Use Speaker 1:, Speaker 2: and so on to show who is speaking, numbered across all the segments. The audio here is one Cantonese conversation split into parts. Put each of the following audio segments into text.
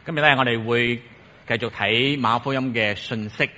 Speaker 1: 今日咧，我哋會繼續睇馬可福音嘅信息。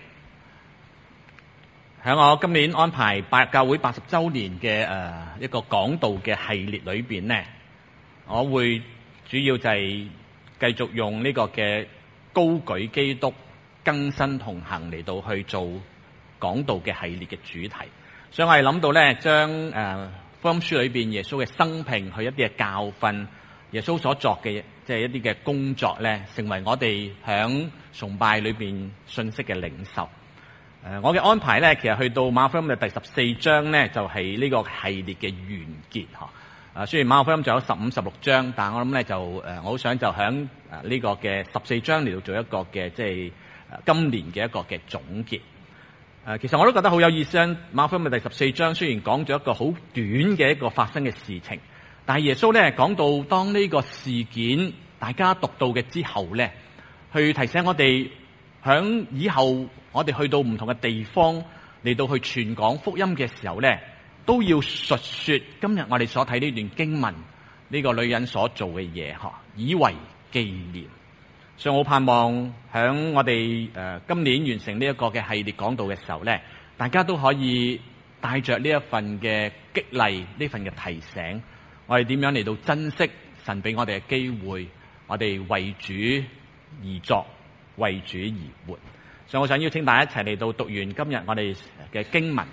Speaker 1: 喺我今年安排教會80週年嘅一個講道嘅系列裏邊呢，我會主要就係繼續用呢個嘅高舉基督更新同行嚟到去做講道嘅系列嘅主題。所以我哋諗到咧，將福音書裏邊耶穌嘅生平，佢一啲嘅教訓，耶穌所作嘅即係一啲嘅工作咧，成為我哋響崇拜裏邊信息嘅領袖。我嘅安排咧，其實去到馬可福音嘅第14章咧，就係呢個系列嘅完結嗬。雖然馬可福音仲有15、16章，但係我諗咧就我好想就響呢個嘅14章嚟到做一個嘅即係今年嘅一個嘅總結。其實我都覺得好有意思。馬可福音嘅第14章雖然講咗一個好短嘅一個發生嘅事情，但係耶穌咧講到當呢個事件大家讀到嘅之後咧，去提醒我哋響以後我哋去到唔同嘅地方嚟到去傳講福音嘅時候咧，都要述說今日我哋所睇呢段經文呢個女人所做嘅嘢，以為紀念。所以我盼望響我哋今年完成呢一個嘅系列講道嘅時候咧，大家都可以帶着呢一份嘅激勵，呢份嘅提醒，我哋點樣嚟到珍惜神俾我哋嘅機會，我哋為主而作，為主而活。所以我想邀請大家一齊嚟到讀完今日我哋嘅經文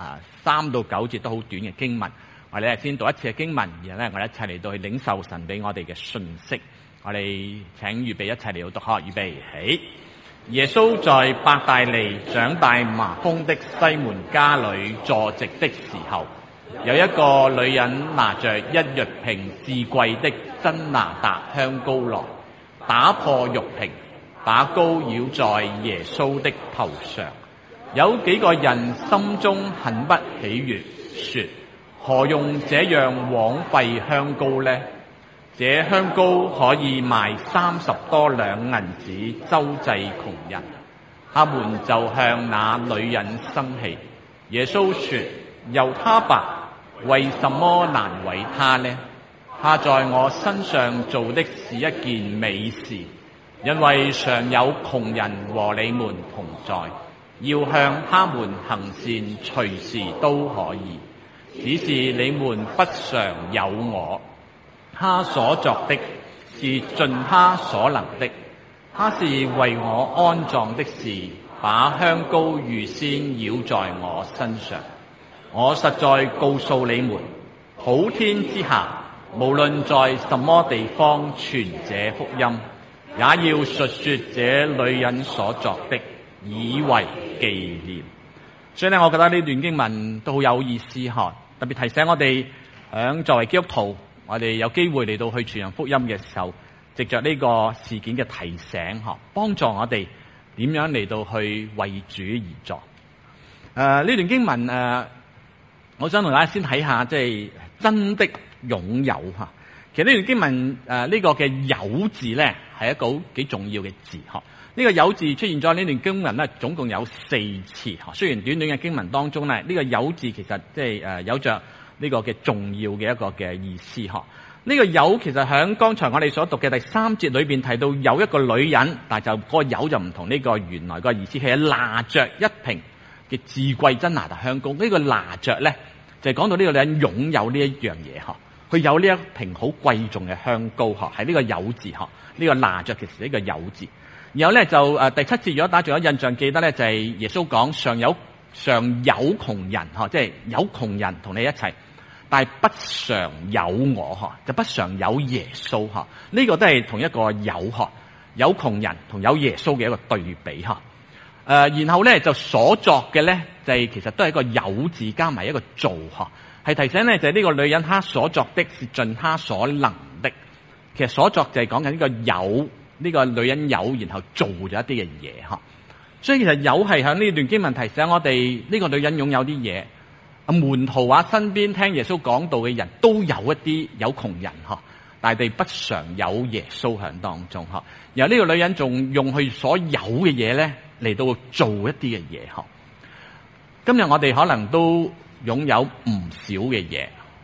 Speaker 1: 3到9節都好短嘅經文，我哋先讀一次嘅經文，然後咧我哋一齊嚟到去領受神俾我哋嘅信息。我哋請預備一齊嚟到讀，預備起。耶穌在伯大尼長大麻風的西門家裏坐席的時候，有一個女人拿着1玉瓶至貴的真哪噠香膏來，打破玉瓶，把膏澆在耶穌的頭上。有幾個人心中很不喜悅，說：何用這樣枉費香膏呢？這香膏可以賣30多兩銀子，周濟窮人。他們就向那女人生氣。耶穌說：由他吧，為什麼難為他呢？他在我身上做的是一件美事，因為常有窮人和你們同在，要向他們行善，隨時都可以，只是你們不常有我。他所作的是盡他所能的，他是為我安葬的事，把香膏預先澆在我身上。我實在告訴你們，普天之下，無論在什麼地方傳這福音，也要述說這女人所作的，以為紀念。所以咧，我覺得呢段經文都好有意思，特別提醒我哋響作為基督徒，我哋有機會嚟到去傳揚福音嘅時候，藉着呢個事件嘅提醒，幫助我哋點樣嚟到去為主而作。呢段經文我想同大家先睇下，即係真的擁有吓。其實呢段經文呢個嘅有字咧，係一個好幾重要嘅字吓。呢個有字出現咗呢段經文咧，總共有4次吓。雖然短短嘅經文當中咧，呢個有字其實即係有着呢個嘅重要嘅一個嘅意思嗬。呢個有其實喺剛才我哋所讀嘅第3節裏邊提到有一個女人，但係就個有就唔同呢個原來個意思，係拿着一瓶嘅至貴真哪噠香膏。呢個拿着咧就係講到呢個女人擁有呢一樣嘢嗬，佢有呢一瓶好貴重嘅香膏嗬，係呢個有字嗬。呢個拿着其實呢個有字。然後咧就第7節如果大家仲有印象記得咧，就係耶穌講常有窮人嗬，即係有窮人同你一齊。但係不常有我就不常有耶穌呢個都係同一個有窮人同有耶穌嘅一個對比然後咧就所作嘅咧就係其實都係一個有字加埋一個做係提醒咧就係呢個女人她所作的是盡她所能的。其實所作就係講緊呢個有，呢個女人有，然後做咗一啲嘅嘢所以其實有係喺呢段經文提醒我哋呢個女人擁有啲嘢。門徒身邊聽耶穌講道嘅人都有一啲有窮人但係不常有耶穌喺當中然後呢個女人仲用佢所有嘅嘢咧嚟到做一啲嘅嘢今日我哋可能都擁有唔少嘅嘢，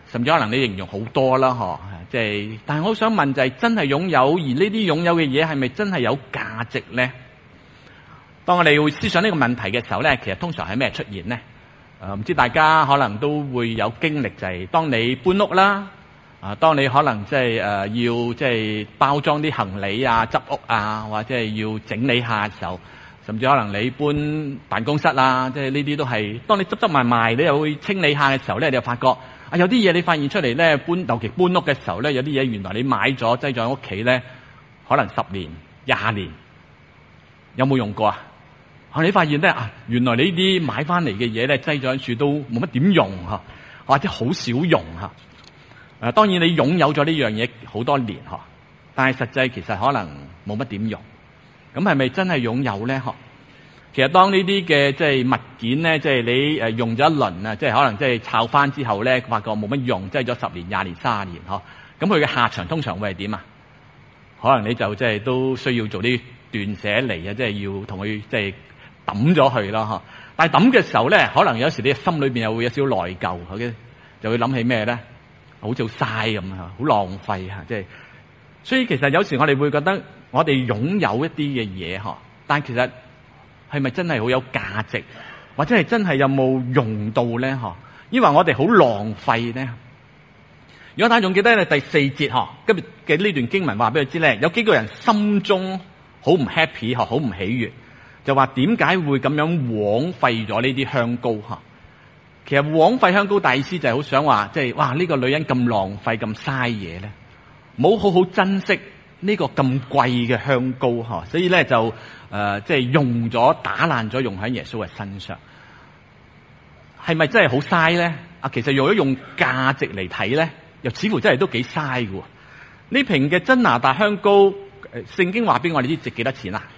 Speaker 1: 甚至可能你形容好多啦，即係，但係我好想問就係真係擁有，而呢啲擁有嘅嘢係咪真係有價值咧？當我哋會思想呢個問題嘅時候咧，其實通常係咩出現咧？唔知大家可能都會有經歷，就係當你搬屋啦，當你可能即係要即係包裝啲行李啊、執屋啊，或者係要整理下嘅時候，甚至可能你搬辦公室啦，即係呢啲都係當你執埋埋，你又會清理下嘅時候咧，你就發覺有啲嘢你發現出嚟咧，尤其搬屋嘅時候咧，有啲嘢原來你買咗擠咗喺屋企咧，可能10年、20年，有冇用過啊？你發現咧原來你呢啲買翻嚟嘅嘢咧，擠咗喺處都冇乜點用或者好少用當然你擁有咗呢樣嘢好多年但係實際其實可能冇乜點用。咁係咪真係擁有咧？其實當呢啲嘅即係物件咧，即係你用咗一輪啊，即係可能即係摷翻之後咧，發覺冇乜用，擠咗10年、20年、30年咁佢嘅下場通常會係點啊？可能你就即係都需要做啲斷捨離啊，即係要同佢即係抌咗佢啦但係抌嘅時候咧，可能有時你心裏邊又會有少少內疚就會諗起咩咧？好似好嘥咁好浪費即係。所以其實有時我哋會覺得我哋擁有一啲嘅嘢但係其實係咪真係好有價值，或者係真係有冇用到咧？因為我哋好浪費咧。如果大家仲記得咧第4節今日嘅呢段經文話俾佢知咧，有幾個人心中好唔 happy 好唔喜悅，就話點解會咁樣枉費咗呢啲香膏其實枉費香膏大意思就係好想話即係哇呢個女人咁浪費咁嘥嘢咧，冇好好珍惜呢個咁貴嘅香膏所以咧就即係用咗打爛咗用喺耶穌嘅身上，係咪真係好嘥咧？其實如果用價值嚟睇咧，又似乎真係都幾嘥嘅。呢瓶嘅真拿達香膏，聖經話俾我哋知值幾多錢啊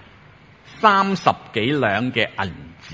Speaker 1: ？30幾兩嘅銀子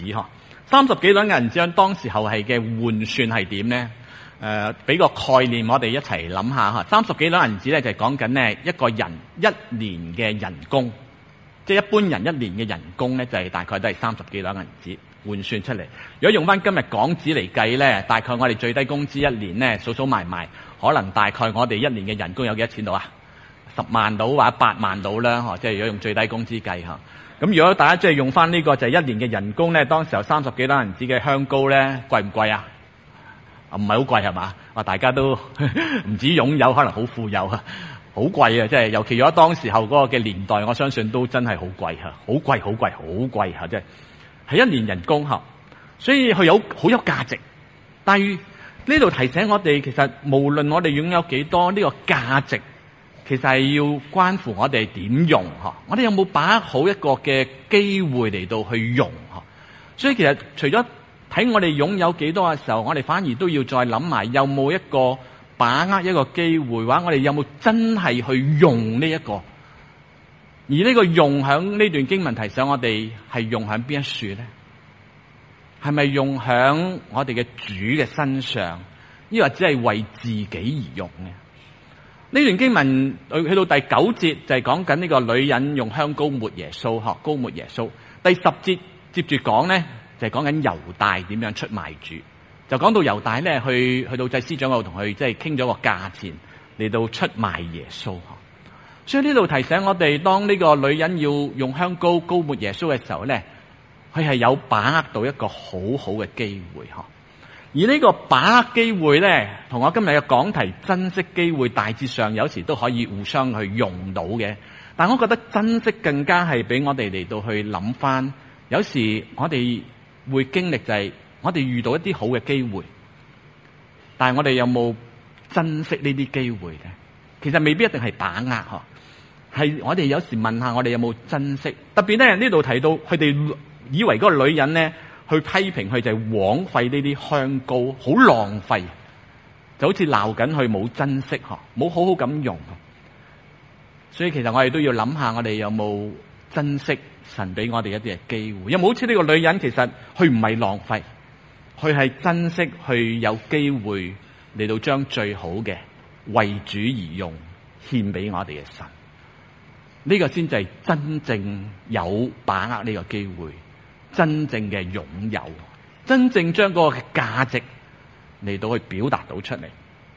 Speaker 1: 30幾兩嘅銀子喺當時候係嘅換算係點咧？俾個概念我哋一齊諗下30幾兩銀子咧就係講緊呢一個人一年嘅人工，即係一般人一年嘅人工咧就係大概都係30幾兩銀子換算出嚟。如果用翻今日港紙嚟計咧，大概我哋最低工資一年咧數數埋埋，可能大概我哋一年嘅人工有幾多錢到啊？10萬到或者8萬到啦，即係如果用最低工資計咁如果大家即係用翻呢個就係一年嘅人工咧，當時候30幾兩銀子嘅香膏咧貴唔貴啊？唔係好貴係嘛？大家都唔止擁有，可能好富有好貴啊！即係尤其如果當時候嗰個嘅年代，我相信都真係好貴好貴好貴好貴即係一年人工所以佢好有價值。但係呢度提醒我哋，其實無論我哋擁有幾多，呢個價值其實係要關乎我哋點用我哋有冇把握好一個嘅機會嚟到去用所以其實除咗睇我哋擁有幾多嘅時候，我哋反而都要再諗埋有冇一個把握一個機會，或者我哋有冇真係去用呢一個？而呢個用響呢段經文提醒我哋係用響邊一處咧？係咪用響我哋嘅主嘅身上，抑或只係為自己而用嘅？呢段經文去到第9節就係講緊呢個女人用香膏抹耶穌膏抹耶穌。第10節接住講咧，就係講緊猶大點樣出賣主，就講到猶大咧去到祭司長嗰度同佢即係傾咗個價錢嚟到出賣耶穌。所以呢度提醒我哋，當呢個女人要用香膏膏抹耶穌嘅時候咧，佢係有把握到一個好好嘅機會。而呢個把握機會咧，同我今日嘅講題珍惜機會大致上有時都可以互相去用到嘅。但我覺得珍惜更加係俾我哋嚟到去諗翻，有時我哋會經歷就係我哋遇到一啲好嘅機會，但係我哋有冇珍惜呢啲機會咧？其實未必一定係把握係我哋有時問下我哋有冇珍惜。特別咧呢度提到佢哋以為嗰個女人咧去批評佢就係枉費呢啲香膏，好浪費，就好似鬧緊佢冇珍惜冇好好咁用。所以其實我哋都要諗下，我哋有冇珍惜神俾我哋一啲嘅機會？有冇好似呢個女人，其實佢唔係浪費，佢係珍惜，佢有機會嚟到將最好嘅為主而用，獻俾我哋嘅神。呢個先至係真正有把握呢個機會，真正嘅擁有，真正將嗰個價值嚟到去表達到出嚟。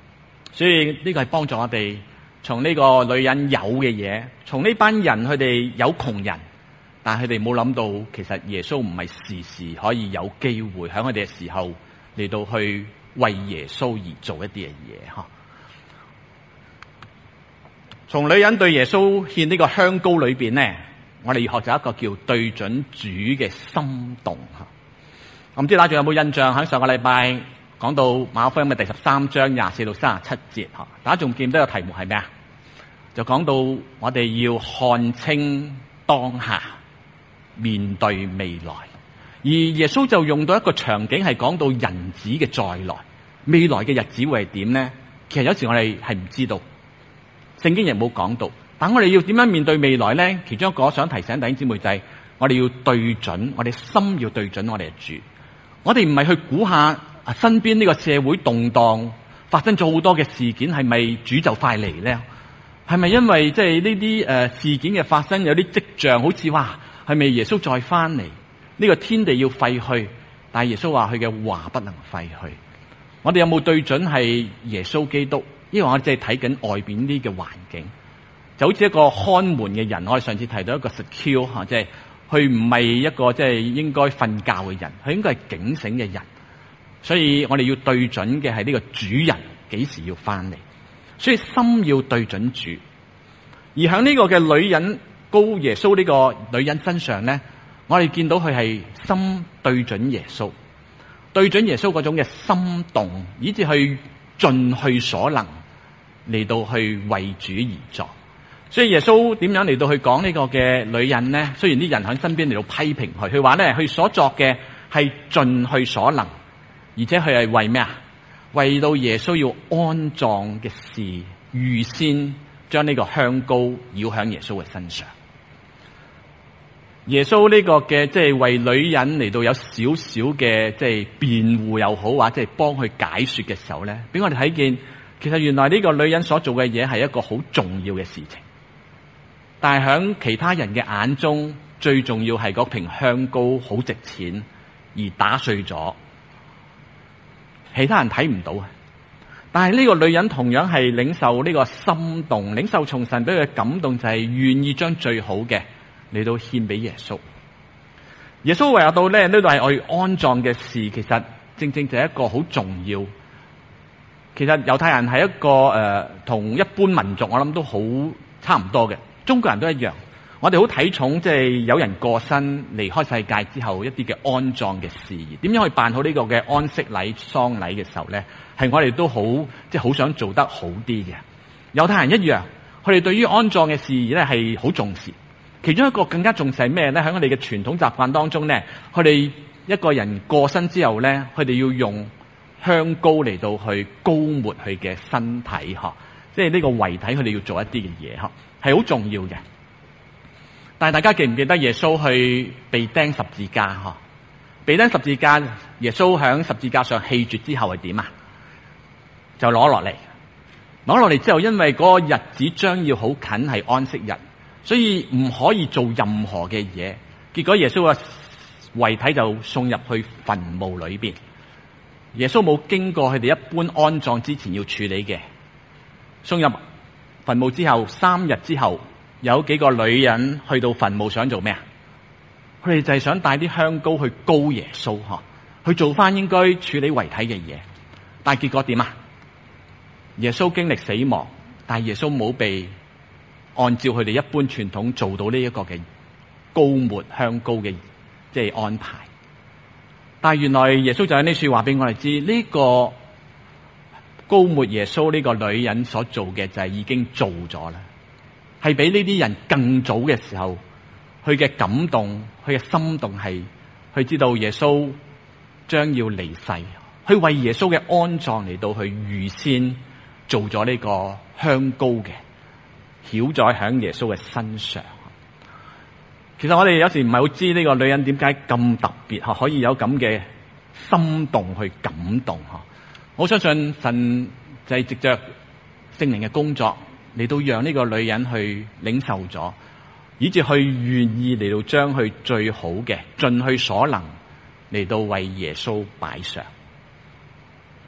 Speaker 1: 所以呢個係幫助我哋從呢個女人有嘅嘢，從呢班人佢哋有窮人，但係佢哋冇諗到其實耶穌唔係時時可以有機會喺佢哋嘅時候嚟到去為耶穌而做一啲嘅嘢吓。從女人對耶穌獻呢個香膏裏邊呢，我哋要學習一個叫對準主嘅心動吓。我唔知大家仲有冇印象喺上個禮拜講到馬可福音嘅第13章24到37節吓，大家仲記唔記得個題目係咩啊？就講到我哋要看清當下，面對未來。而耶穌就用到一個場景係講到人子嘅再來，未來嘅日子會係點呢？其實有時我哋係唔知道，聖經亦冇講到。但我哋要點樣面對未來呢？其中一個我想提醒弟兄姊妹就係我哋要對準，我哋心要對準我哋嘅主。我哋唔係去估下身邊呢個社會動盪發生咗好多嘅事件，係咪主就快嚟呢？係咪因為即係呢啲事件嘅發生有啲跡象，好似話係咪耶穌再翻嚟？呢個天地要廢去，但係耶穌話佢嘅話不能廢去。我哋有冇對準係耶穌基督？因為我哋淨係睇緊外邊啲嘅環境，就好似一個看門嘅人。我哋上次提到一個 secure 吓，即係佢唔係一個即係應該瞓覺嘅人，佢應該係警醒嘅人。所以我哋要對準嘅係呢個主人幾時要翻嚟，所以心要對準主。而喺呢個嘅女人膏耶穌呢個女人身上咧，我哋見到佢係心對準耶穌，對準耶穌嗰種嘅心動，以至去盡去所能嚟到去為主而作。所以耶穌點樣嚟到去講呢個嘅女人呢？雖然啲人喺身邊嚟到批評佢，佢話咧佢所作嘅係盡去所能，而且佢係為咩啊？為到耶穌要安葬嘅事，預先將呢個香膏繞響耶穌嘅身上。耶穌呢個嘅即係為女人嚟到有少少嘅即係辯護又好，或者係幫佢解說嘅時候咧，俾我哋睇見，其實原來呢個女人所做嘅嘢係一個好重要嘅事情。但係喺其他人嘅眼中，最重要係嗰瓶香膏好值錢而打碎咗，其他人睇唔到啊。但係呢個女人同樣係領受呢個心動，領受從神俾佢嘅感動，就係願意將最好嘅嚟到獻俾耶穌。耶穌話到咧，呢度係我安葬嘅事，其實正正就係一個好重要。其實猶太人係一個同一般民族我諗都好差唔多嘅。中國人都一樣，我哋好睇重即係有人過身離開世界之後一啲嘅安葬嘅事宜，點樣去辦好呢個嘅安息禮、喪禮嘅時候咧，係我哋都好即係好想做得好啲嘅。猶太人一樣，佢哋對於安葬嘅事宜咧係好重視。其中一個更加重視係咩咧？喺我哋嘅傳統習慣當中咧，佢哋一個人過身之後咧，佢哋要用香膏嚟到去膏抹佢嘅身體嗬，即係呢個遺體佢哋要做一啲嘅嘢嗬。係好重要嘅，但係大家記唔記得耶穌去被釘十字架嗬？被釘十字架，耶穌響十字架上氣絕之後係點啊？就攞落嚟之後，因為嗰個日子將要好近係安息日，所以唔可以做任何嘅嘢。結果耶穌嘅遺體就送入去墳墓裏邊。耶穌冇經過佢哋一般安葬之前要處理嘅，送入墳墓之後3日之後，有幾個女人去到墳墓想做咩啊？佢哋就係想帶啲香膏去膏耶穌嗬，去做翻應該處理遺體嘅嘢。但係結果點啊？耶穌經歷死亡，但係耶穌冇被按照佢哋一般傳統做到呢一個嘅膏抹香膏嘅即係安排。但係原來耶穌就喺呢處話俾我哋知，呢個膏抹耶穌呢個女人所做嘅就係已經做咗啦，係比呢啲人更早嘅時候，佢嘅感動，佢嘅心動係，佢知道耶穌將要離世，去為耶穌嘅安葬嚟到去預先做咗呢個香膏嘅，曉在響耶穌嘅身上。其實我哋有時唔係好知呢個女人點解咁特別，可以有咁嘅心動去感動。我相信神就係藉着聖靈嘅工作嚟到讓呢個女人去領受咗，以至去願意嚟到將佢最好嘅盡去所能嚟到為耶穌擺上。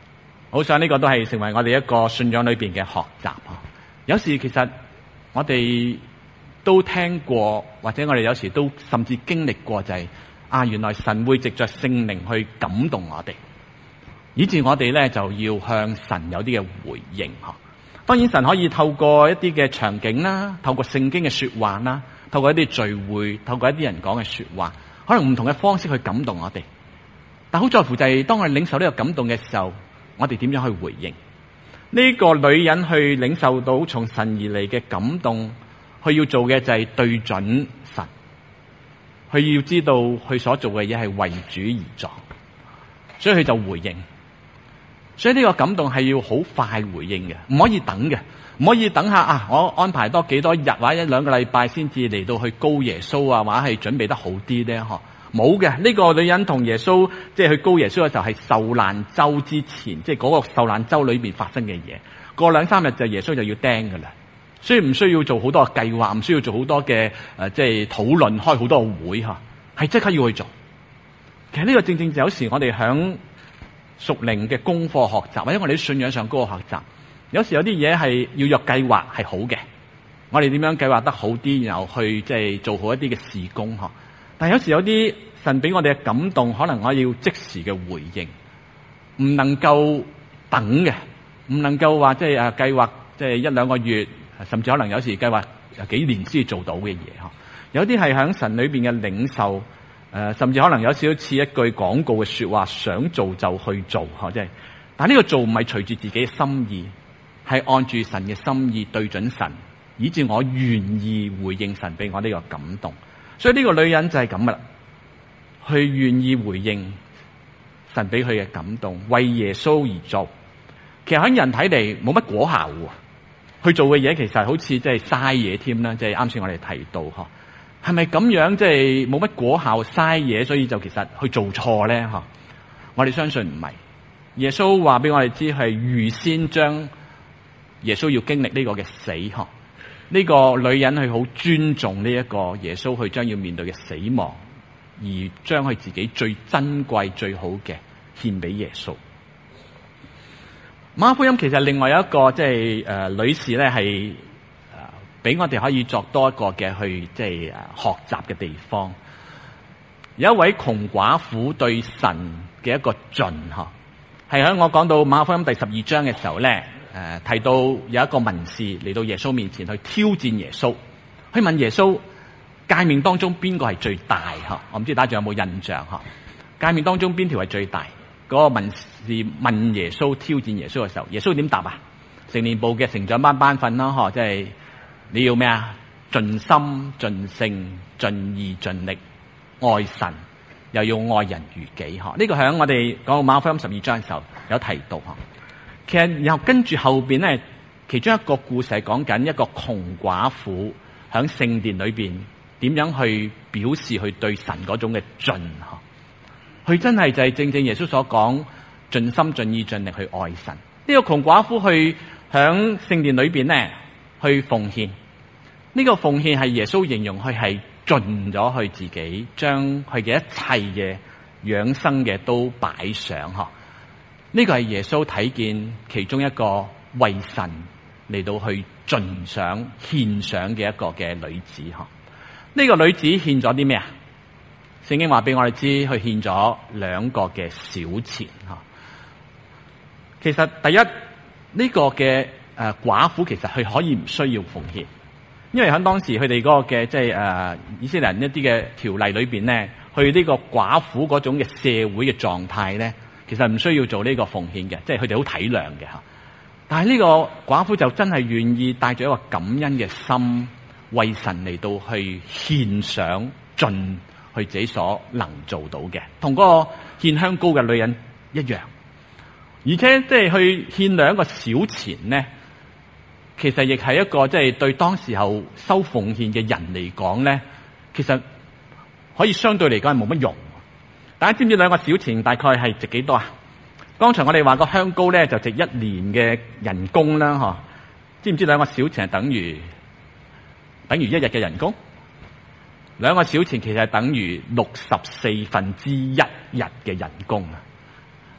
Speaker 1: 好想呢個都係成為我哋一個信仰裏邊嘅學習。有時其實我哋都聽過，或者我哋有時都甚至經歷過，就係原來神會藉着聖靈去感動我哋，以致我哋咧就要向神有啲嘅回應。當然神可以透過一啲嘅場景啦，透過聖經嘅說話啦，透過一啲聚會，透過一啲人講嘅說話，可能唔同嘅方式去感動我哋。但好在乎就係當我哋領受呢個感動嘅時候，我哋點樣去回應？呢個女人去領受到從神而嚟嘅感動，佢要做嘅就係對準神，佢要知道佢所做嘅嘢係為主而作，所以佢就回應。所以呢個感動係要好快回應嘅，唔可以等嘅，唔可以等下我安排多幾多日或者1-2個禮拜先至嚟到去膏耶穌啊，或者係準備得好啲咧？冇嘅。呢個女人同耶穌即係去膏耶穌嘅時候係受難週之前，即係嗰個受難週裏邊發生嘅嘢。過2-3日就耶穌就要釘噶啦，所以唔需要做好多計劃，唔需要做好多嘅即係討論，開好多會係即刻要去做。其實呢個正正就有時我哋響屬靈嘅功課學習，或者我哋啲信仰上嗰個學習，有時有啲嘢係要有計劃係好嘅。我哋點樣計劃得好啲，然後去即係做好一啲嘅事工。但係有時有啲神俾我哋嘅感動，可能我要即時嘅回應，唔能夠等嘅，唔能夠話即係計劃即係1-2個月，甚至可能有時計劃幾年先做到嘅嘢。有啲係喺神裏邊嘅領受。甚至可能有少少似一句廣告嘅說話，想做就去做，即係。但係呢個做唔係隨住自己嘅心意，係按住神嘅心意對準神，以致我願意回應神俾我呢個感動。所以呢個女人就係咁噶啦，佢願意回應神俾佢嘅感動，為耶穌而做。其實喺人睇嚟冇乜果效嘅，佢做嘅嘢其實好似即係嘥嘢添啦，即係啱先我哋提到係咪咁樣即係冇乜果效嘥嘢，所以就其實去做錯咧？我哋相信唔係。耶穌話俾我哋知係預先將耶穌要經歷呢個嘅死。呢個女人係好尊重呢一個耶穌佢將要面對嘅死亡，而將佢自己最珍貴最好嘅獻俾耶穌。馬可福音其實另外有一個即係女士咧係俾我哋可以作多一個嘅去即係學習嘅地方。有一位窮寡婦對神嘅一個盡，係喺我講到馬可福音第12章嘅時候咧，提到有一個文士嚟到耶穌面前去挑戰耶穌，去問耶穌誡命當中邊個係最大？我唔知大家仲有冇印象？誡命當中邊條係最大？嗰個文士問耶穌挑戰耶穌嘅時候，耶穌點答啊？成年部嘅成長班班訓啦，即係。你要咩啊？盡心、盡性、盡意、盡力愛神，又要愛人如己。呢個喺我哋講到馬可福音12章嘅時候有提到。其實然後跟住後邊咧，其中一個故事係講緊一個窮寡婦喺聖殿裏邊點樣去表示去對神嗰種嘅盡。佢真係就係正正耶穌所講，盡心、盡意、盡力去愛神。呢個窮寡婦去喺聖殿裏邊咧去奉獻。呢個奉獻係耶穌形容佢係盡咗佢自己，將佢嘅一切嘅養生嘅都擺上。呢個係耶穌睇見其中一個為神嚟到去盡上獻上嘅一個嘅女子。呢個女子獻咗啲咩啊？聖經話俾我哋知，佢獻咗2個嘅小錢。其實第一呢個嘅寡婦其實佢可以唔需要奉獻。因為喺當時佢哋嗰個嘅即係以色列人一啲嘅條例裏邊咧，去呢個寡婦嗰種嘅社會嘅狀態咧，其實唔需要做呢個奉獻嘅，即係佢哋好體諒嘅。但係呢個寡婦就真係願意帶住一個感恩嘅心，為神嚟到去獻上盡佢自己所能做到嘅，同嗰個獻香膏嘅女人一樣。而且即係去獻2個小錢咧。其實亦係一個即係對當時候收奉獻嘅人嚟講咧，其實可以相對嚟講係冇乜用。大家知唔知2個小錢大概係值幾多啊？剛才我哋話個香膏咧就值1年嘅人工啦，知唔知2個小錢係等於1日嘅人工？2個小錢其實係等於64分之1日嘅人工啊！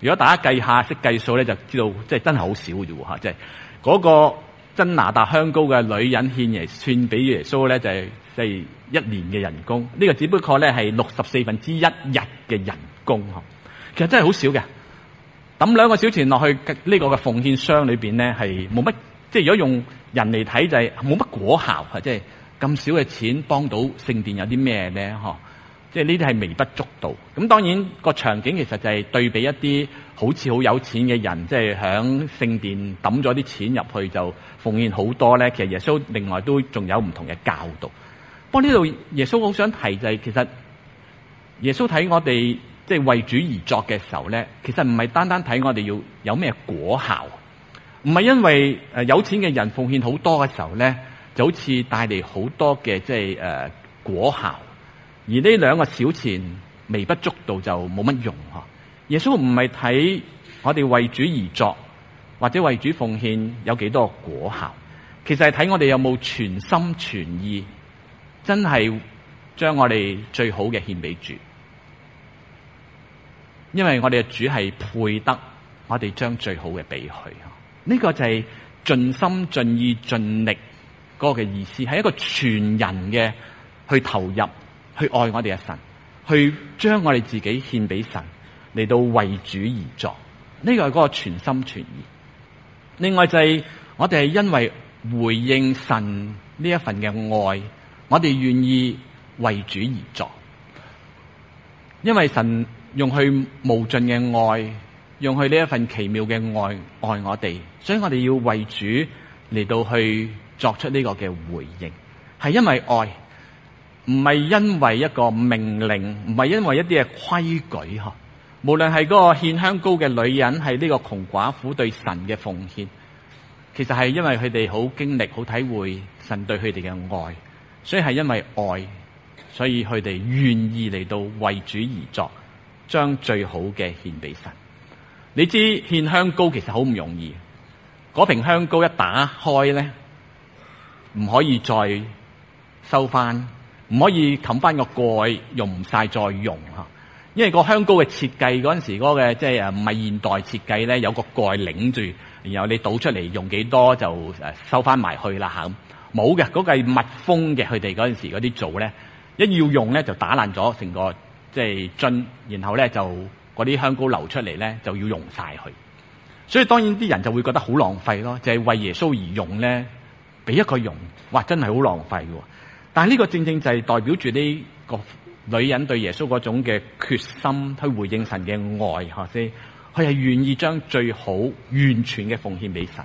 Speaker 1: 如果大家計下識計數咧，就知道即係真係好少嘅啫喎嚇，即係嗰個真拿達香膏嘅女人獻俾耶穌咧，就係即係1年嘅人工。呢個只不過咧係1/64日嘅人工嚇，其實真係好少嘅。抌2個小錢落去呢個嘅奉獻箱裏邊咧，係冇乜，即係如果用人嚟睇就係冇乜果效嚇，即係咁少嘅錢幫到聖殿有啲咩咧？嗬，即係呢啲係微不足道。咁當然個場景其實就係對比一啲好似好有錢嘅人，即係響聖殿抌咗啲錢入去就奉獻好多咧。其實耶穌另外都仲有唔同嘅教導。不過呢度耶穌好想提就係，其實耶穌睇我哋即係為主而作嘅時候咧，其實唔係單單睇我哋要有咩果效，唔係因為有錢嘅人奉獻好多嘅時候咧，就好似帶嚟好多嘅即係果效，而呢2個小錢微不足道就冇乜用嗬。耶穌唔係睇我哋為主而作或者為主奉獻有幾多果效，其實係睇我哋有冇全心全意真係將我哋最好嘅獻俾主，因為我哋嘅主係配得我哋將最好嘅俾佢。呢個就係盡心盡意盡力嗰個嘅意思，係一個全人嘅去投入去愛我哋嘅神，去將我哋自己獻俾神嚟到為主而作。呢個係嗰個全心全意。另外就係我哋係因為回應神呢一份嘅愛，我哋願意為主而作，因為神用佢無盡嘅愛，用佢呢一份奇妙嘅愛愛我哋，所以我哋要為主嚟到去作出呢個嘅回應，係因為愛，唔係因為一個命令，唔係因為一啲嘅規矩嗬。無論係嗰個獻香膏嘅女人，係呢個窮寡婦對神嘅奉獻，其實係因為佢哋好經歷、好體會神對佢哋嘅愛，所以係因為愛，所以佢哋願意嚟到為主而作，將最好嘅獻俾神。你知獻香膏其實好唔容易，嗰瓶香膏一打開咧，唔可以再收翻，唔可以冚翻個蓋，用唔晒再用吓。因為個香膏嘅設計嗰陣時嗰個即係唔係現代設計咧，有個蓋擰住，然後你倒出嚟用幾多就收翻埋去啦吓。冇嘅，嗰個係密封嘅。佢哋嗰陣時嗰啲做咧，一要用咧就打爛咗成個即係樽，然後咧就嗰啲香膏流出嚟咧就要用晒佢。所以當然啲人就會覺得好浪費咯，就係為耶穌而用咧，俾一個用，哇真係好浪費嘅。但係呢個正正就係代表住呢個女人對耶穌嗰種嘅決心去回應神嘅愛，吓先，佢係願意將最好完全嘅奉獻俾神，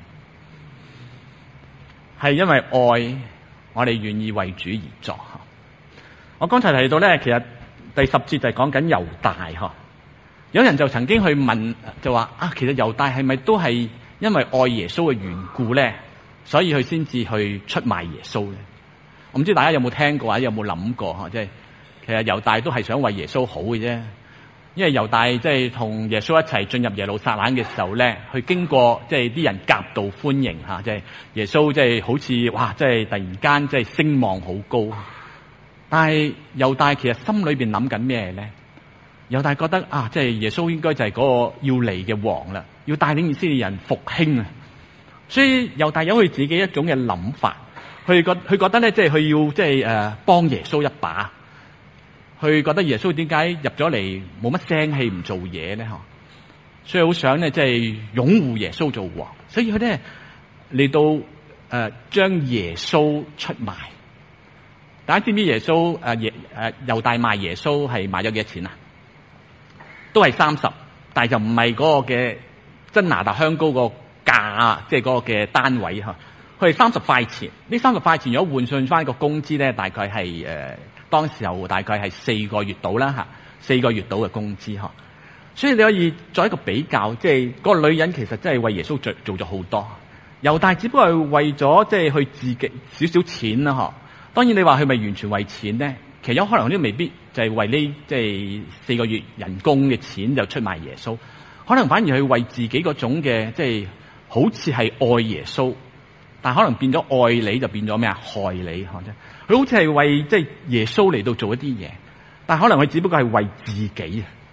Speaker 1: 係因為愛，我哋願意為主而作。我剛才提到咧，其實第10節就係講緊猶大嗬。有人就曾經去問，就話啊，其實猶大係咪都係因為愛耶穌嘅緣故咧，所以佢先至去出賣耶穌咧？我唔知大家有冇聽過或者有冇諗過吓，即係其實猶大都係想為耶穌好嘅啫。因為猶大即係同耶穌一齊進入耶路撒冷嘅時候咧，佢經過即係啲人夾道歡迎吓，即係耶穌即係好似哇，即係突然間即係聲望好高。但係猶大其實心裏邊諗緊咩咧？猶大覺得啊，即係耶穌應該就係嗰個要嚟嘅王啦，要帶領以色列人復興啊。所以猶大有佢自己一種嘅諗法，佢覺得咧，即係佢要即係幫耶穌一把。佢覺得耶穌點解入咗嚟冇乜聲氣唔做嘢咧？嗬，所以好想咧即係擁護耶穌做王，所以佢咧嚟到將耶穌出賣。大家知唔知耶穌猶大賣耶穌係賣咗幾多錢啊？都係30，但係就唔係嗰個嘅真拿達香膏個價，即係嗰個嘅單位嚇。佢係30塊錢。呢30塊錢如果換算翻個工資咧，大概係當時候大概係4個月到啦嚇，4個月到嘅工資嚇。所以你可以作一個比較，即係嗰個女人其實真係為耶穌做咗好多。猶大只不過係為咗即係佢自己少少錢啦嗬。當然你話佢咪完全為錢咧？其實有可能都未必就係為呢即係4個月人工嘅錢就出賣耶穌，可能反而係為自己嗰種嘅即係好似係愛耶穌，但可能變咗愛你就變咗咩啊？害你啫。佢好似係為即係耶穌嚟到做一啲嘢，但可能佢只不過係為自己，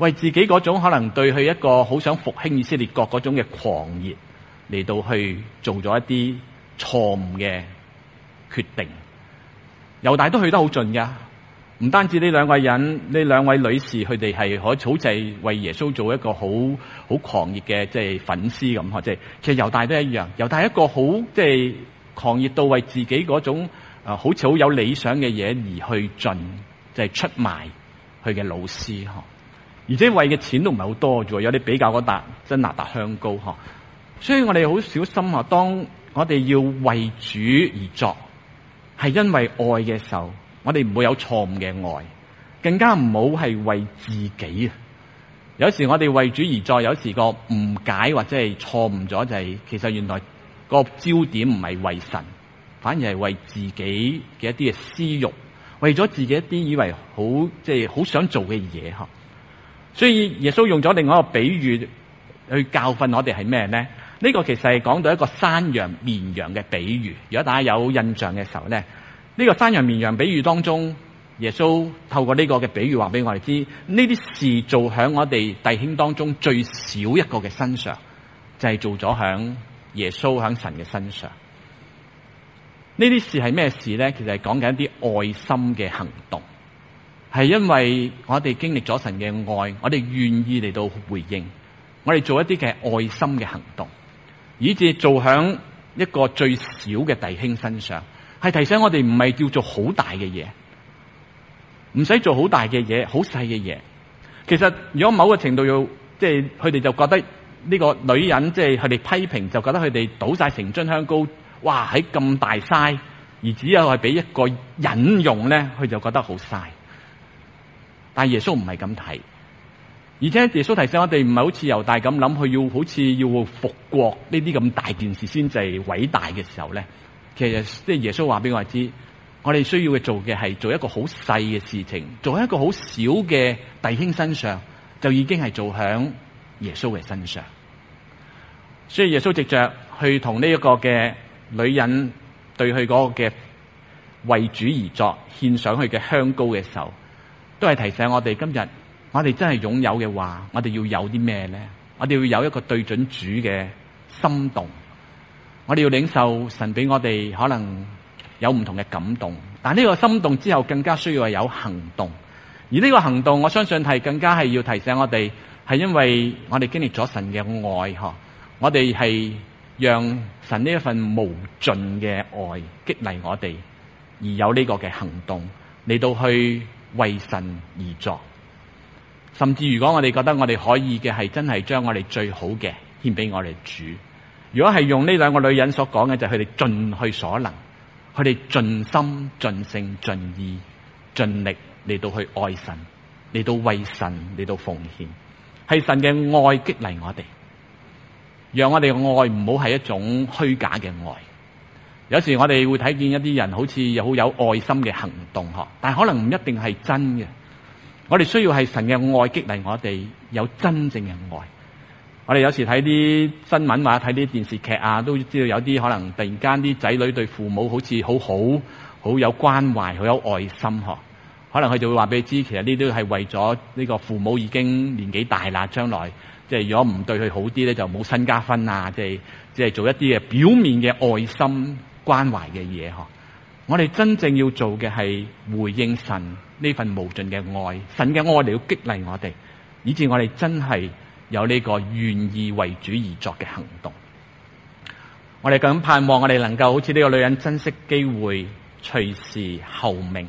Speaker 1: 為自己嗰種可能對佢一個好想復興以色列國嗰種嘅狂熱嚟到去做咗一啲錯誤嘅決定。猶大都去得好盡㗎，唔單止呢兩位人，呢兩位女士佢哋係可好似係為耶穌做一個好狂熱嘅即係粉絲咁，即係其實猶大都一樣，猶大一個好即係狂熱到為自己嗰種好似好有理想嘅嘢而去盡，就係出賣佢嘅老師，而且為嘅錢都唔係好多啫，有啲比較嗰笪真哪噠香膏，所以我哋好小心啊！當我哋要為主而作，係因為愛嘅時候，我哋唔會有錯誤嘅愛，更加唔好係為自己啊！有時我哋為主而作，有時個誤解或者係錯誤咗，就係其實原來個焦點唔係為神，反而係為自己嘅一啲嘅私欲，為咗自己一啲以為好即係好想做嘅嘢。所以耶穌用咗另外一個比喻去教訓我哋係咩呢？呢個其實係講到一個山羊綿羊嘅比喻。如果大家有印象嘅時候呢，呢個山羊綿羊比喻當中，耶穌透過呢個嘅比喻話俾我哋知，呢啲事做響我哋弟兄當中最少一個嘅身上，就係做咗響耶穌響神嘅身上。呢啲事係咩事呢？其實係講緊一啲愛心嘅行動，係因為我哋經歷咗神嘅愛，我哋願意嚟到回應，我哋做一啲嘅愛心嘅行動，以致做響一個最少嘅弟兄身上，係提醒我哋唔係叫做好大嘅嘢，唔使做好大嘅嘢，好細嘅嘢。其實如果某個程度要即係佢哋就覺得呢個女人即係佢哋批評，就覺得佢哋倒晒成樽香膏，哇喺咁大嘥，而只有係俾一個人用咧，佢就覺得好嘥。但耶穌唔係咁睇，而且耶穌提醒我哋唔係好似猶大咁諗，佢要好似要復國呢啲咁大件事先至係偉大嘅時候咧。其實即係耶穌話俾我哋知，我哋需要做嘅係做一個好細嘅事情，做喺一個好小嘅弟兄身上，就已經係做響耶穌嘅身上。所以耶穌藉着去同呢一個嘅女人對佢嗰個嘅為主而作獻上去嘅香膏嘅時候，都係提醒我哋今日我哋真係擁有嘅話，我哋要有啲咩咧？我哋要有一個對準主嘅心動，我哋要領受神俾我哋可能有唔同嘅感動，但呢個心動之後更加需要係有行動，而呢個行動我相信係更加係要提醒我哋，係因為我哋經歷咗神嘅愛，我哋係讓神呢一份無盡嘅愛激勵我哋，而有呢個嘅行動嚟到去為神而作。甚至如果我哋覺得我哋可以嘅係真係將我哋最好嘅獻俾我哋主，如果係用呢兩個女人所講嘅，就係佢哋盡去所能，佢哋盡心盡性盡意盡力嚟到去愛神，嚟到為神嚟到奉獻，係神嘅愛激勵我哋，讓我哋嘅愛唔好係一種虛假嘅愛。有時我哋會睇見一啲人好似好有愛心嘅行動，但係可能唔一定係真嘅。我哋需要係神嘅愛激勵我哋有真正嘅愛。我哋有時睇啲新聞或者睇啲電視劇啊，都知道有啲可能突然間啲仔女對父母好似好有關懷，好有愛心，可能佢就會話俾你知，其實呢啲係為咗呢個父母已經年紀大啦，將來即係如果唔對佢好啲咧，就冇身家分啊，即係做一啲嘅表面嘅愛心關懷嘅嘢。我哋真正要做嘅係回應神呢份無盡嘅愛，神嘅愛嚟要激勵我哋，以致我哋真係有呢個願意為主而作嘅行動。我哋咁盼望我哋能夠好似呢個女人珍惜機會，隨時候命。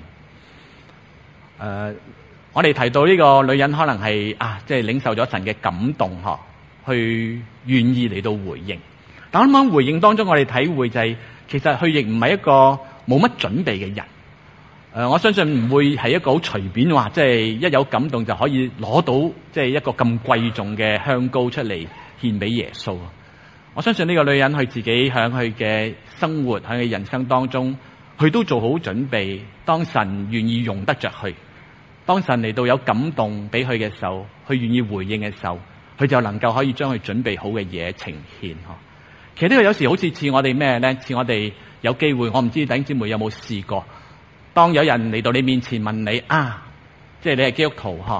Speaker 1: 我哋提到呢個女人可能係即係領受咗神嘅感動，去願意嚟到回應。但啱啱回應當中，我哋體會就係，其實佢亦唔係一個冇乜準備嘅人。我相信唔會係一個好隨便話，即係一有感動就可以攞到即係一個咁貴重嘅香膏出嚟獻俾耶穌。我相信呢個女人佢自己喺佢嘅生活喺佢人生當中，佢都做好準備。當神願意用得着佢，當神嚟到有感動俾佢嘅時候，佢願意回應嘅時候，佢就能夠可以將佢準備好嘅嘢呈獻。其實呢個有時好似我哋咩咧？似我哋有機會，我唔知弟兄姊妹有冇試過，當有人嚟到你面前問你即係你係基督徒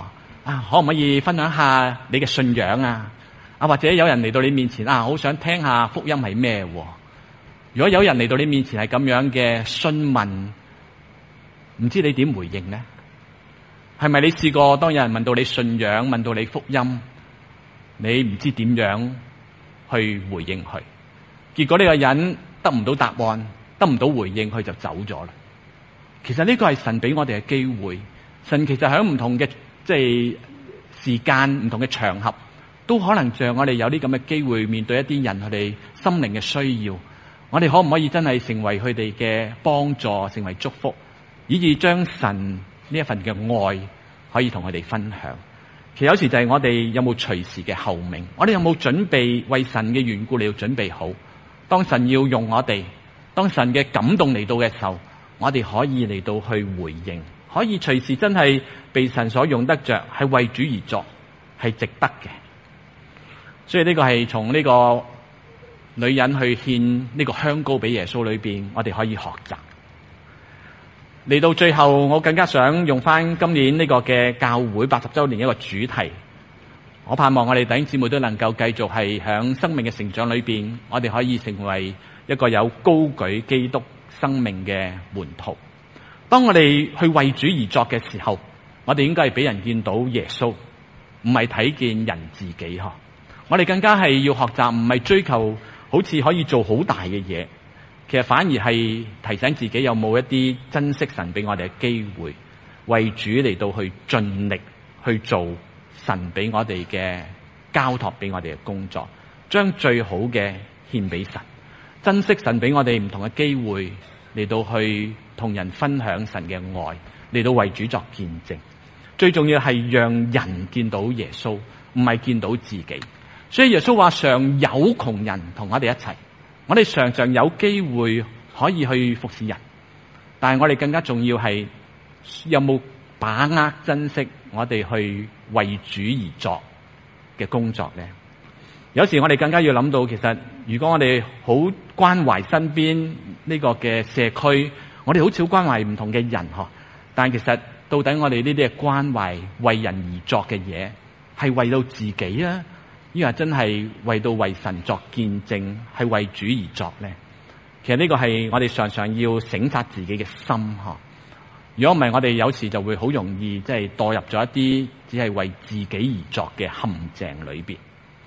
Speaker 1: 可唔可以分享下你嘅信仰啊？或者有人嚟到你面前好想聽下福音係咩？如果有人嚟到你面前係咁樣嘅詢問，唔知你點回應呢？係咪你試過當有人問到你信仰，問到你福音，你唔知點樣去回應佢？結果呢個人得唔到答案，得唔到回應，佢就走咗啦。其實呢個係神俾我哋嘅機會，神其實喺唔同嘅時間、唔同嘅場合，都可能像我哋有啲咁嘅機會面對一啲人佢哋心靈嘅需要，我哋可唔可以真係成為佢哋嘅幫助，成為祝福，以致將神呢一份嘅愛可以同佢哋分享？其實有時就係我哋有冇隨時嘅候命，我哋有冇準備為神嘅緣故你要準備好，當神要用我哋，當神嘅感動嚟到嘅時候，我哋可以嚟到去回應，可以隨時真係被神所用得着，係為主而作，係值得嘅。所以呢個係從呢個女人去獻呢個香膏俾耶穌裏邊，我哋可以學習。嚟到最後，我更加想用翻今年呢個嘅教會80周年一個主題。我盼望我哋弟兄姊妹都能夠繼續係響生命嘅成長裏邊，我哋可以成為一個有高舉基督生命嘅門徒。當我哋去為主而作嘅時候，我哋應該係俾人見到耶穌，唔係睇見人自己。我哋更加係要學習，唔係追求好似可以做好大嘅嘢，其實反而係提醒自己有冇一啲珍惜神俾我哋嘅機會，為主嚟到去盡力去做神俾我哋嘅交託，俾我哋嘅工作，將最好嘅獻俾神，珍惜神俾我哋唔同嘅機會嚟到去同人分享神嘅愛，嚟到為主作見證。最重要係讓人見到耶穌，唔係見到自己。所以耶穌話常有窮人同我哋一齊，我哋常常有機會可以去服侍人，但係我哋更加重要係有冇把握珍惜我哋去為主而作嘅工作呢？有時我哋更加要諗到，其實如果我哋好關懷身邊呢個嘅社區，我哋好少關懷唔同嘅人，但係其實到底我哋呢啲嘅關懷為人而作嘅嘢，係為到自己啊，呢個真係為到為神作見證，係為主而作呢？其實呢個係我哋常常要省察自己嘅心。如果唔係，我哋有時就會好容易墮入咗一啲只係為自己而作嘅陷阱裏邊。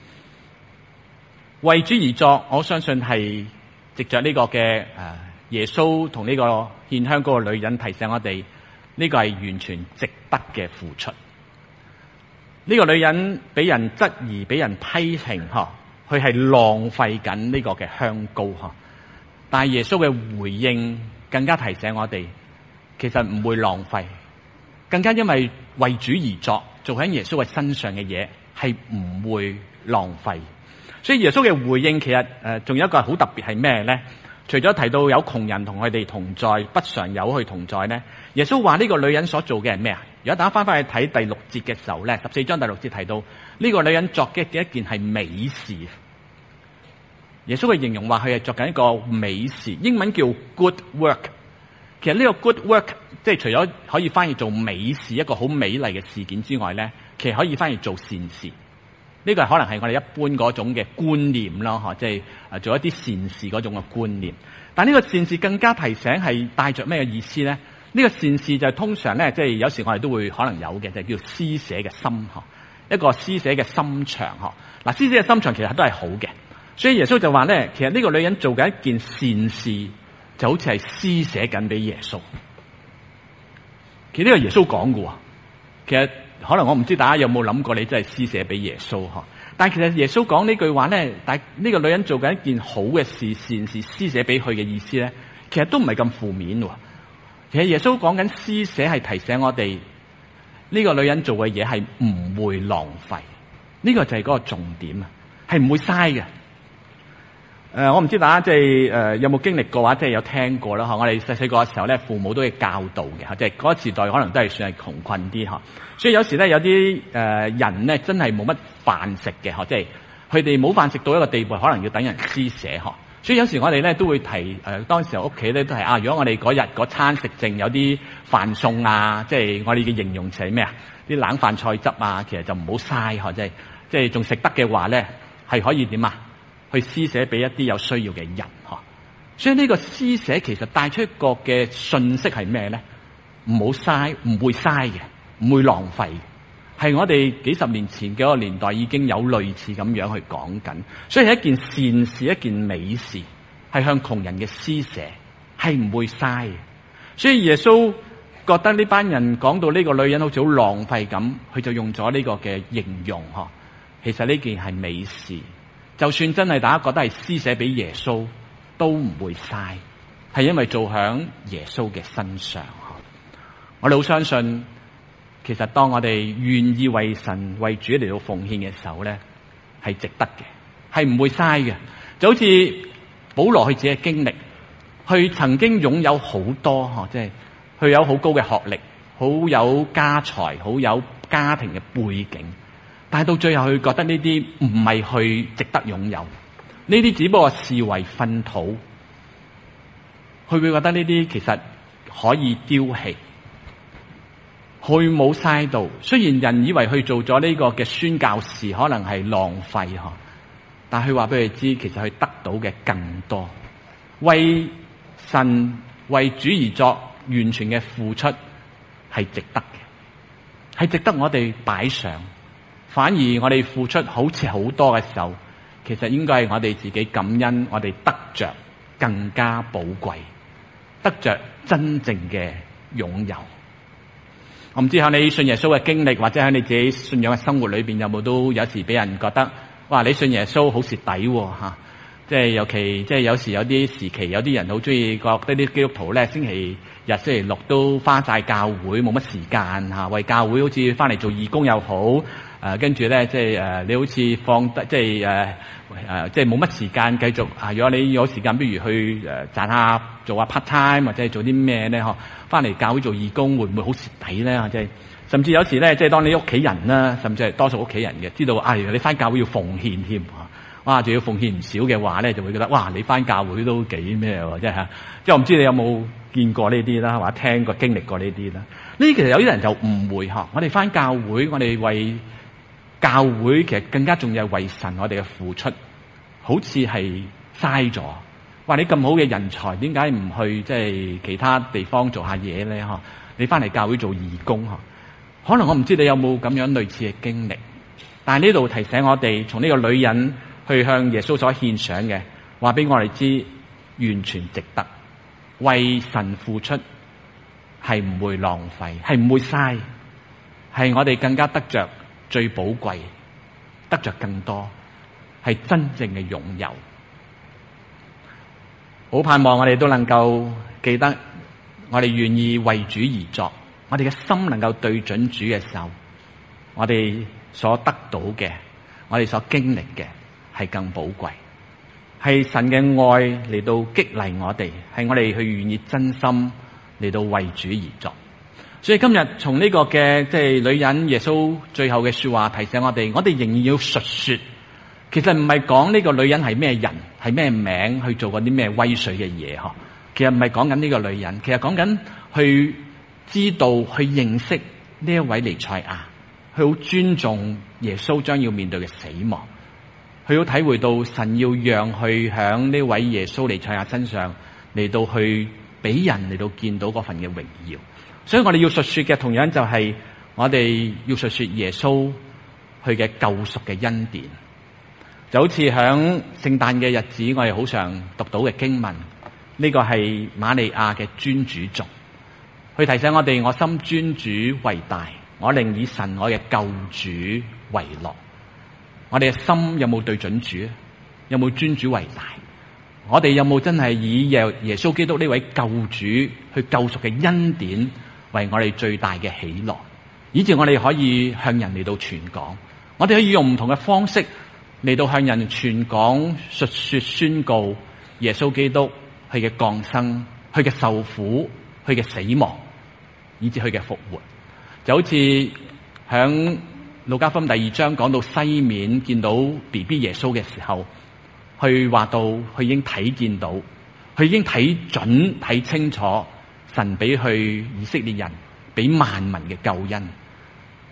Speaker 1: 為主而作，我相信係藉着呢個嘅耶穌同呢個獻香嗰個女人提醒我哋，呢個係完全值得嘅付出。呢個女人俾人質疑，俾人批評，佢係浪費緊呢個嘅香膏，但係耶穌嘅回應更加提醒我哋，其實唔會浪費，更加因為為主而作，做喺耶穌嘅身上嘅嘢係唔會浪費。所以耶穌嘅回應其實仲有一個好特別係咩呢？除咗提到有窮人同佢哋同在，不常有佢同在呢，耶穌話呢個女人所做嘅係咩啊？如果大家翻去睇第6節嘅時候呢，14章第6節提到呢個女人作嘅一件係美事。耶穌嘅形容話佢係作緊一個美事，英文叫 good work。其實呢個 good work 即係除咗可以翻譯做美事，一個好美麗嘅事件之外呢，其實可以翻譯做善事。呢個可能係我哋一般嗰種嘅觀念啦，即係做一啲善事嗰種嘅觀念。但呢個善事更加提醒係帶着咩嘅意思呢？呢個善事就係通常咧，即係有時我哋都會可能有嘅，就係叫施捨嘅心，一個施捨嘅心腸。嗱，施捨嘅心腸其實都係好嘅。所以耶穌就話咧，其實呢個女人做緊一件善事，就好似係施捨緊俾耶穌。其實呢個耶穌講嘅，其實可能我唔知大家有冇諗過，你真係施捨俾耶穌。但係其實耶穌講呢句話咧，但係呢個女人做緊一件好嘅事、善事，施捨俾佢嘅意思咧，其實都唔係咁負面。其實耶穌講緊施捨係提醒我哋，呢個女人做嘅嘢係唔會浪費。呢個就係嗰個重點啊，係唔會嘥嘅。我唔知大家即係有冇經歷過話，即係有聽過啦。我哋細個嘅時候咧，父母都會教導嘅，即係嗰個時代可能都係算係窮困啲。所以有時咧，有啲人咧真係冇乜飯食嘅，即係佢哋冇飯食到一個地步，可能要等人施捨。所以有時我哋咧都會提當時屋企咧都係如果我哋嗰日嗰餐食剩有啲飯餸啊，即係我哋嘅形容詞係咩啊？ 啲冷飯菜汁啊，其實就唔好嘥嗬，即係仲食得嘅話咧，係可以點啊？去施捨俾一啲有需要嘅人嗬。所以呢個施捨其實帶出一個嘅訊息係咩咧？唔好嘥，唔會嘥嘅，唔會浪費嘅。係我哋幾十年前嘅一個年代已經有類似咁樣去講緊，所以係一件善事，一件美事，係向窮人嘅施捨，係唔會嘥嘅。所以耶穌覺得呢班人講到呢個女人好似好浪費咁，佢就用咗呢個嘅形容嗬。其實呢件係美事，就算真係大家覺得係施捨俾耶穌，都唔會嘥，係因為做響耶穌嘅身上嗬。我哋好相信。其實當我哋願意為神為主嚟到奉獻嘅時候咧，係值得嘅，係唔會嘥嘅。就好似保羅佢自己嘅經歷，佢曾經擁有好多即係佢有好高嘅學歷，好有家財，好有家庭嘅背景，但係到最後佢覺得呢啲唔係佢值得擁有，呢啲只不過視為糞土，佢會覺得呢啲其實可以丟棄。佢冇嘥到，雖然人以為佢做咗呢個嘅宣教士可能係浪費嗬，但係佢話俾佢知，其實佢得到嘅更多，為神為主而作完全嘅付出係值得嘅，係值得我哋擺上。反而我哋付出好似好多嘅時候，其實應該係我哋自己感恩，我哋得着更加寶貴，得着真正嘅擁有。我唔知喺你信耶穌嘅經歷，或者喺你自己信仰嘅生活裏邊，有冇都有時俾人覺得，哇！你信耶穌好蝕底吓，即係尤其即係有時有啲時期，有啲人好中意覺得啲基督徒咧，星期日、星期六都返晒教會，冇乜時間吓，為教會好似返嚟做義工又好，跟住咧即係你好似放得即係即係冇乜時間繼續如果你有時間，不如去賺下做下 part time 或者係做啲咩咧嗬？翻嚟教會做義工會唔會好蝕底咧？即係甚至有時咧，即係當你屋企人啦，甚至係多數屋企人嘅知道你翻教會要奉獻添哇！仲要奉獻唔少嘅話咧，就會覺得哇！你翻教會都幾咩喎？即係嚇！即係我唔知你有冇見過呢啲啦，或者聽過經歷過呢啲啦？呢其實有啲人就誤會我哋翻教會，我哋為教會其實更加重要係為神我哋嘅付出，好似係嘥咗。話你咁好嘅人才，點解唔去即係其他地方做下嘢咧？你翻嚟教會做義工可能我唔知你有冇咁樣類似嘅經歷，但係呢度提醒我哋，從呢個女人去向耶穌所獻上嘅，話俾我哋知，完全值得，為神付出係唔會浪費，係唔會嘥，係我哋更加得着最寶貴，得着更多，係真正嘅擁有。好盼望我哋都能夠記得，我哋願意為主而作，我哋嘅心能夠對準主嘅時候，我哋所得到嘅，我哋所經歷嘅係更寶貴，係神嘅愛嚟到激勵我哋，係我哋去願意真心嚟到為主而作。所以今日從呢個嘅即係女人耶穌最後嘅說話提醒我哋，我哋仍然要述說。其實唔係講呢個女人係咩人，係咩名，去做過啲咩威水嘅嘢嗬。其實唔係講緊呢個女人，其實講緊去知道、去認識呢一位彌賽亞，佢好尊重耶穌將要面對嘅死亡，佢好體會到神要讓佢響呢位耶穌彌賽亞身上嚟到去俾人嚟到見到嗰份嘅榮耀。所以我哋要述說嘅同樣就係我哋要述說耶穌佢嘅救贖嘅恩典。就好似響聖誕嘅日子，我哋好常讀到嘅經文，呢個係瑪利亞嘅尊主頌，去提醒我哋：我心尊主為大，我寧以神我嘅救主為樂。我哋嘅心有冇對準主？有冇尊主為大？我哋有冇真係以耶穌基督呢位救主去救贖嘅恩典為我哋最大嘅喜樂，以致我哋可以向人嚟到傳講？我哋可以用唔同嘅方式嚟到向人傳講、述說、宣告耶穌基督佢嘅降生、佢嘅受苦、佢嘅死亡，以至佢嘅復活。就好似響路加福音第2章講到西面見到 BB 耶穌嘅時候，佢話到佢已經睇見到，佢已經睇準、睇清楚神俾佢以色列人、俾萬民嘅救恩。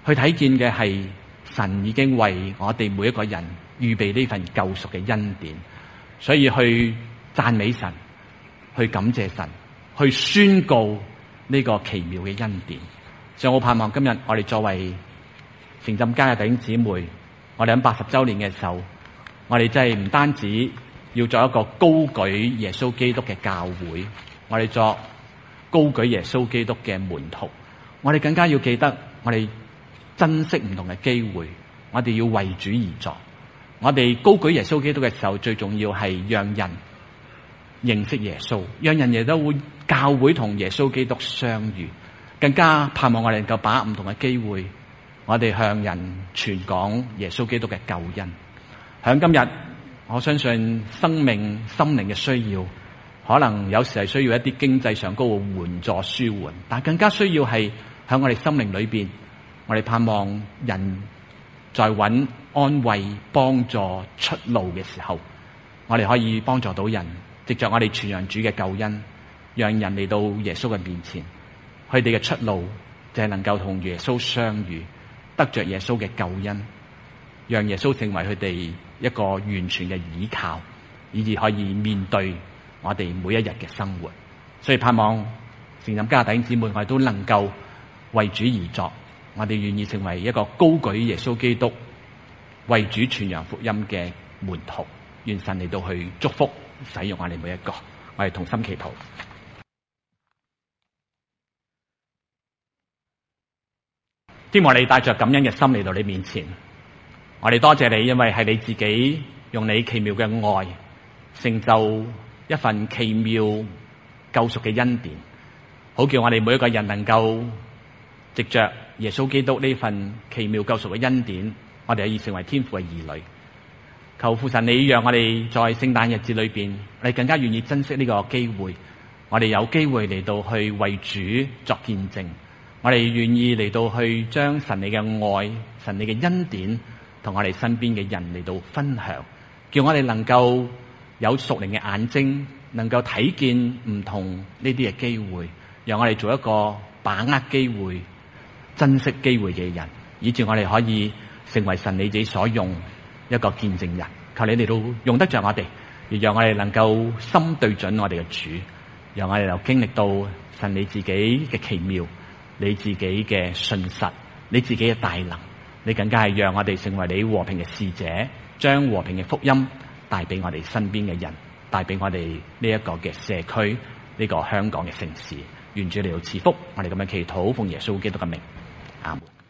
Speaker 1: 去睇見嘅係神已經為我哋每一個人預備呢份救贖嘅恩典，所以去讚美神，去感謝神，去宣告呢個奇妙嘅恩典。所以我盼望今日我哋作為誠浸家嘅弟兄姊妹，我哋喺80週年嘅時候，我哋真係唔單止要做一個高舉耶穌基督嘅教會，我哋作高舉耶穌基督嘅門徒，我哋更加要記得我哋珍惜唔同嘅機會，我哋要為主而作。我哋高舉耶穌基督嘅時候，最重要係讓人認識耶穌，讓人亦都會教會同耶穌基督相遇。更加盼望我哋能夠把握唔同嘅機會，我哋向人傳講耶穌基督嘅救恩。響今日，我相信生命心靈嘅需要，可能有時係需要一啲經濟上高嘅援助舒緩，但更加需要係響我哋心靈裏邊，我哋盼望人在揾安慰、幫助、出路嘅時候，我哋可以幫助到人，藉着我哋傳揚主嘅救恩，讓人嚟到耶穌嘅面前。佢哋嘅出路就係能夠同耶穌相遇，得着耶穌嘅救恩，讓耶穌成為佢哋一個完全嘅依靠，以致可以面對我哋每一日嘅生活。所以盼望誠浸家弟兄姊妹，我哋都能夠為主而作，我哋願意成為一個高舉耶穌基督、為主傳揚福音嘅門徒。願神嚟到去祝福使用我哋每一個，我哋同心祈禱。希望你帶着感恩嘅心嚟到你面前，我哋多謝你，因為係你自己用你奇妙嘅愛成就一份奇妙救贖嘅恩典，好叫我哋每一個人能夠藉着耶穌基督呢份奇妙救贖嘅恩典，我哋可以成為天父嘅兒女。求父神你讓我哋在聖誕日子裏邊，我哋更加願意珍惜呢個機會，我哋有機會嚟到去為主作見證。我哋願意嚟到去將神你嘅愛、神你嘅恩典同我哋身邊嘅人嚟到分享，叫我哋能夠有屬靈嘅眼睛，能夠睇見唔同呢啲嘅機會，讓我哋做一個把握機會、珍惜機會嘅人，以致我哋可以成為神你自己所用一個見證人。求你哋都用得着我哋，而讓我哋能夠心對準我哋嘅主，讓我哋又經歷到神你自己嘅奇妙，你自己嘅信實，你自己嘅大能，你更加係讓我哋成為你和平嘅使者，將和平嘅福音帶俾我哋身邊嘅人，帶俾我哋呢一個嘅社區，呢個香港嘅城市。願主嚟到賜福，我哋咁樣祈禱，奉耶穌基督嘅名，阿門。